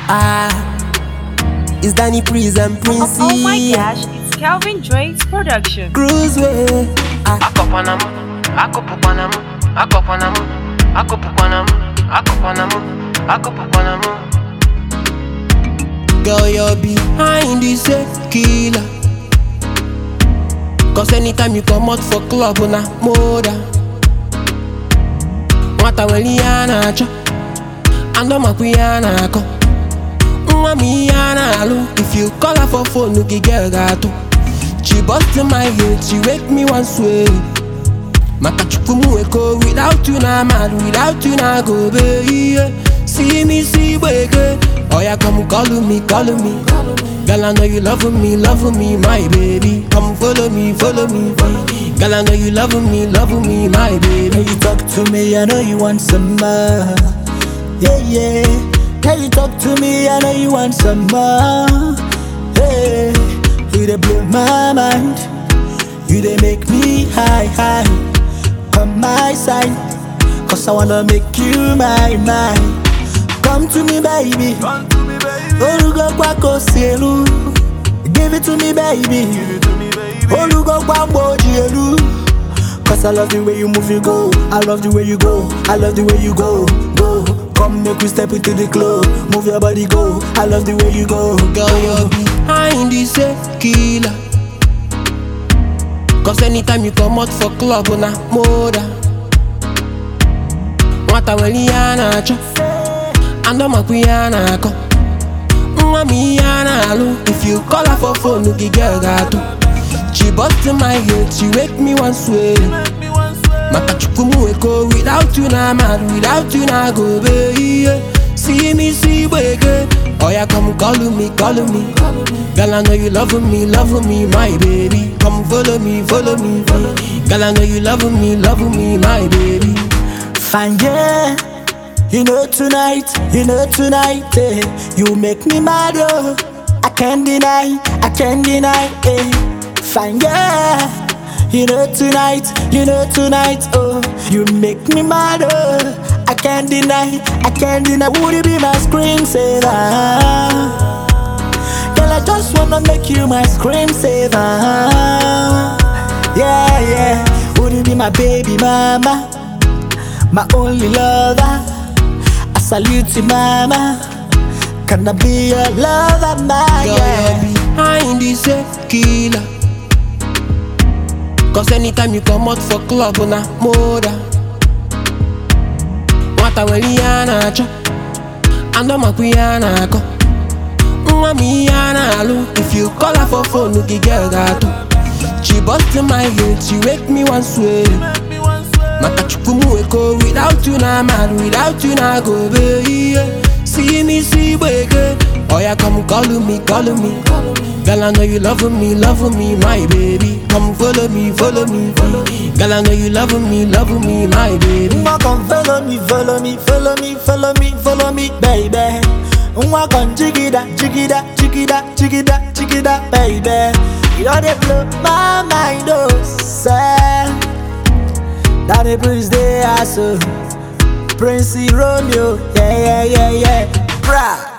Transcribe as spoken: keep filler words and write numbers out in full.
Ah, it's Danny Priest and Princey. Oh, oh my gosh, it's Calvin Drake's production. Cruise way. Ah. Akopanam, akopupanam, akopanam, akopupanam, akopanam, akopupanam. Girl, you're behind this killer. Cause anytime you come out for club, na moda. Mwata weliana cho, ando makuyana ko. Mwami yana lo, if you call her for phone, you get girl gato. She bust in my head, she wake me one sway. Makachukumu eko, without you na mad, without you na go baby. See me, see wake. Oh yeah, come call me, call me. Girl, I know you love me, love me, my baby. Come follow me, follow me. Girl, I know you love me, love me, my baby. Can you talk to me? I know you want some more. Yeah, yeah. Can you talk to me? I know you want some more. Hey, you dey blow my mind. You dey make me high, high. Come my side, cause I wanna make you my mind. Come to me, baby. Come to me, baby. Olugo kwako sielu. Give it to me, baby. Give it to me, baby. Olugo kwambo jielu. Cause I love the way you move, you go. I love the way you go. I love the way you go. Go. Come make we step into the club. Move your body, go. I love the way you go. Girl, you're behind this killer. Cause anytime you come out for club, na moda. Mwata weliana cho, ando makuyana ko. Mwami yana lo, if you call her for phone, you get girl gato. She bust in my head, she wake me one sway. Makachukumu eko, without you na mad, without you na go baby. See me, see wake. Oh yeah, come call me, call me. Girl, I know you love me, love me, my baby. Come follow me, follow me. Girl, I know you love me, love me, my baby. Fine, yeah. You know tonight, you know tonight, eh. You make me mad, oh. I can't deny, I can't deny, eh. Fine, yeah. You know tonight, you know tonight, oh. You make me mad, oh. I can't deny, I can't deny. Would you be my screensaver? Girl, I just wanna make you my screensaver. Yeah, yeah. Would you be my baby mama? My only lover. I salute you, mama. Can I be your lover, my Girl, yeah. you're behind this killer. Cause anytime you come out for club, na moda. Mwata weliana cho, ando makuyana ko. Mwami yana lo, if you call her for phone, you get girl gato. She bust in my head, she wake me one sway. Makachukumu eko, without you na mad, without you na go baby. See me, see wake. Oh yeah, come call me, call me. Girl, I know you love me, love me, my baby. Come follow me, follow me. Girl, I know you love me, love me, my baby. Nwa come follow me, follow me, follow me, follow me, follow me, baby. Nwa come jigida, jigida, jigida, jigida, jigida, baby. You know they blow my mind, oh, say. Danny Priest, they are so Princey Romeo, yeah, yeah, yeah, yeah. Bruh.